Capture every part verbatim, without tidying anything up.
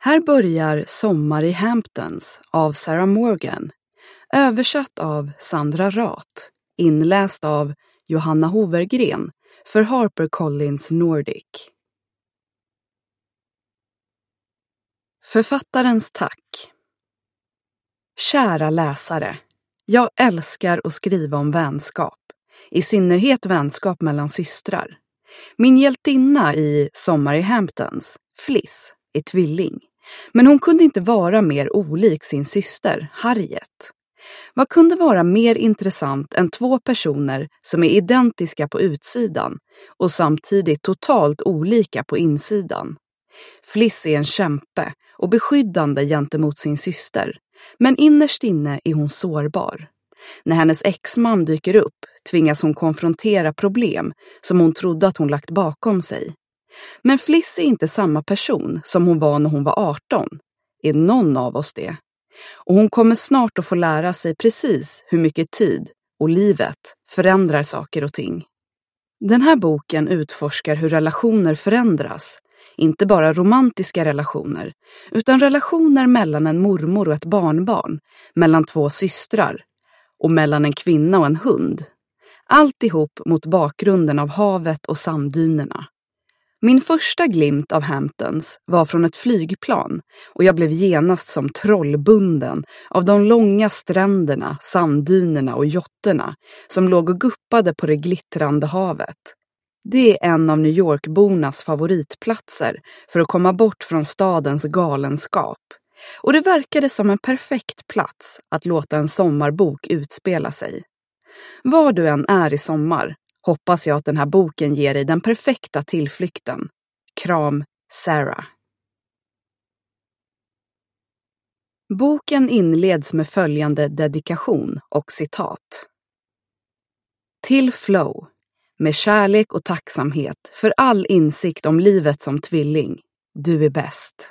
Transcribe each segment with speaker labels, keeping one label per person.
Speaker 1: Här börjar Sommar i Hamptons av Sarah Morgan, översatt av Sandra Rath, inläst av Johanna Hovergren för HarperCollins Nordic. Författarens tack. Kära läsare, jag älskar att skriva om vänskap, i synnerhet vänskap mellan systrar. Min hjältinna i Sommar i Hamptons, Fliss, är tvilling, men hon kunde inte vara mer olik sin syster, Harriet. Vad kunde vara mer intressant än två personer som är identiska på utsidan och samtidigt totalt olika på insidan? Fliss är en kämpe och beskyddande gentemot sin syster, men innerst inne är hon sårbar. När hennes exman dyker upp tvingas hon konfrontera problem som hon trodde att hon lagt bakom sig. Men Fliss är inte samma person som hon var när hon var arton. Är någon av oss det? Och hon kommer snart att få lära sig precis hur mycket tid och livet förändrar saker och ting. Den här boken utforskar hur relationer förändras. Inte bara romantiska relationer, utan relationer mellan en mormor och ett barnbarn, mellan två systrar och mellan en kvinna och en hund. Alltihop mot bakgrunden av havet och sanddynerna. Min första glimt av Hamptons var från ett flygplan och jag blev genast som trollbunden av de långa stränderna, sanddynerna och jotterna som låg och guppade på det glittrande havet. Det är en av New York-bornas favoritplatser för att komma bort från stadens galenskap. Och det verkade som en perfekt plats att låta en sommarbok utspela sig. Var du än är i sommar hoppas jag att den här boken ger dig den perfekta tillflykten. Kram, Sarah. Boken inleds med följande dedikation och citat. Till Flo, med kärlek och tacksamhet för all insikt om livet som tvilling. Du är bäst.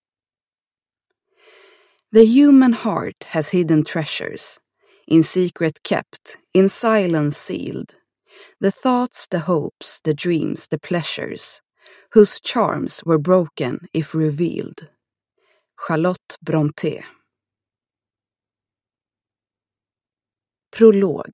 Speaker 1: The human heart has hidden treasures, in secret kept, in silence sealed. The thoughts, the hopes, the dreams, the pleasures, whose charms were broken if revealed. Charlotte Brontë. Prolog.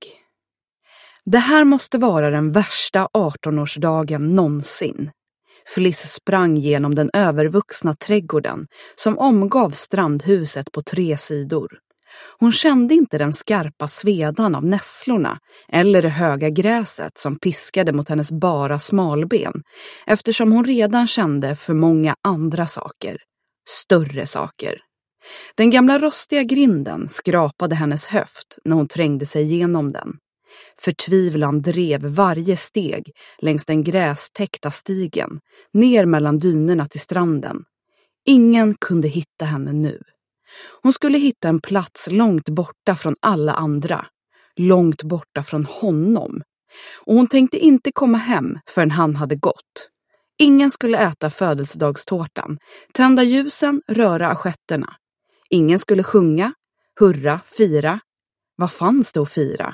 Speaker 1: Det här måste vara den värsta artonårsdagen någonsin. Fliss sprang genom den övervuxna trädgården som omgav strandhuset på tre sidor. Hon kände inte den skarpa svedan av nässlorna eller det höga gräset som piskade mot hennes bara smalben, eftersom hon redan kände för många andra saker, större saker. Den gamla rostiga grinden skrapade hennes höft när hon trängde sig igenom den. Förtvivlan drev varje steg längs den grästäckta stigen, ner mellan dynerna till stranden. Ingen kunde hitta henne nu. Hon skulle hitta en plats långt borta från alla andra, långt borta från honom. Och hon tänkte inte komma hem förrän han hade gått. Ingen skulle äta födelsedagstårtan, tända ljusen, röra assietterna. Ingen skulle sjunga, hurra, fira. Vad fanns det att fira?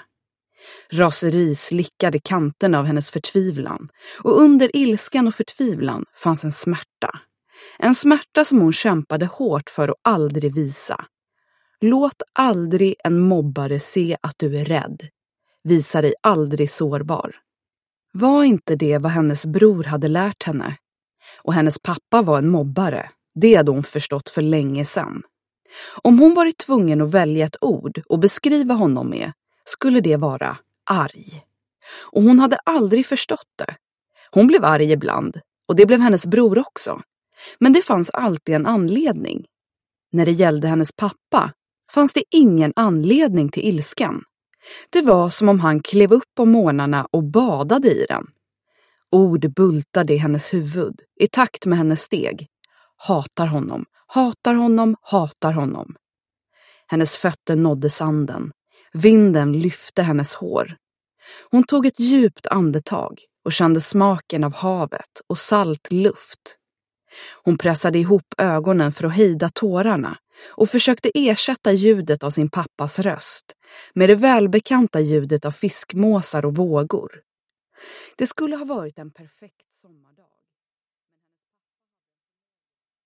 Speaker 1: Raseri slickade kanten av hennes förtvivlan, och under ilskan och förtvivlan fanns en smärta. En smärta som hon kämpade hårt för att aldrig visa. Låt aldrig en mobbare se att du är rädd. Visa dig aldrig sårbar. Var inte det vad hennes bror hade lärt henne? Och hennes pappa var en mobbare. Det hade hon förstått för länge sedan. Om hon varit tvungen att välja ett ord och beskriva honom med, skulle det vara arg. Och hon hade aldrig förstått det. Hon blev arg ibland, och det blev hennes bror också. Men det fanns alltid en anledning. När det gällde hennes pappa fanns det ingen anledning till ilskan. Det var som om han klev upp om morgnarna och badade i den. Ord bultade i hennes huvud, i takt med hennes steg. Hatar honom, hatar honom, hatar honom. Hennes fötter nådde sanden. Vinden lyfte hennes hår. Hon tog ett djupt andetag och kände smaken av havet och salt luft. Hon pressade ihop ögonen för att hejda tårarna och försökte ersätta ljudet av sin pappas röst med det välbekanta ljudet av fiskmåsar och vågor. Det skulle ha varit en perfekt sommar.